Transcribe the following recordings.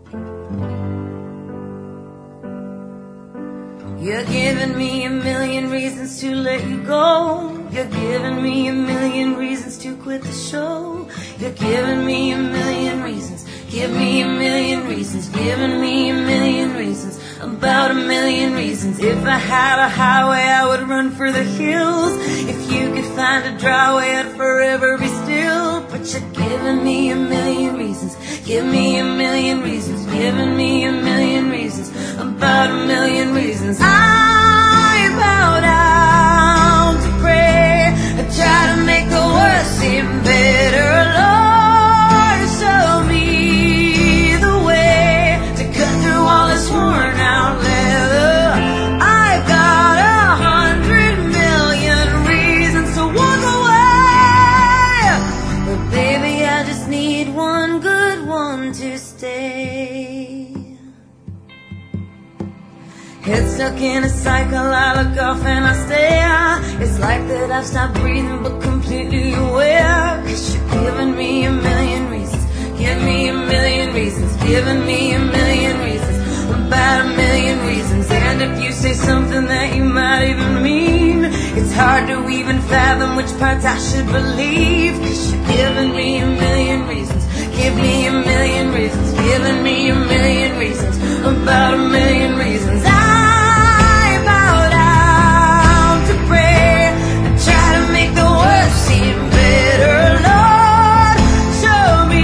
You're giving me a million reasons to let you go. You're giving me a million reasons to quit the show. You're giving me a million reasons. Give me a million reasons. Giving me a million reasons. About a million reasons. If I had a highway, I would run for the hills. If you could find a dry way, I'd forever be still. But you're giving me a million reasons. Give me a million reasons. Giving me a million reasons. About a million reasons. I bow down to pray. I try to make the worst seem better. Lord, show me the way to cut through all this worn out leather. I've got 100 million reasons to walk away, but baby, I just need one good one to stay. Head stuck in a cycle, I look off and I stare. It's like that I've stopped breathing but completely aware. 'Cause you're giving me a million reasons. Give me a million reasons. Giving me a million reasons. About a million reasons. And if you say something that you might even mean, it's hard to even fathom which parts I should believe. 'Cause you're giving me a million reasons. Give me a million reasons. Giving me a million reasons. About a million reasons. I bow down to pray. I try to make the worst seem better. Lord, show me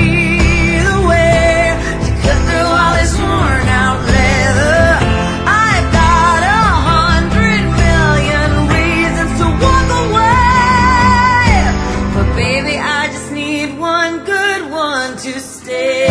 the way to cut through all this worn out leather. I've got 100 million reasons to walk away, but baby, I just need one good one to stay.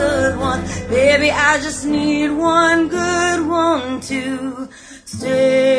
Baby, I just need one good one to stay.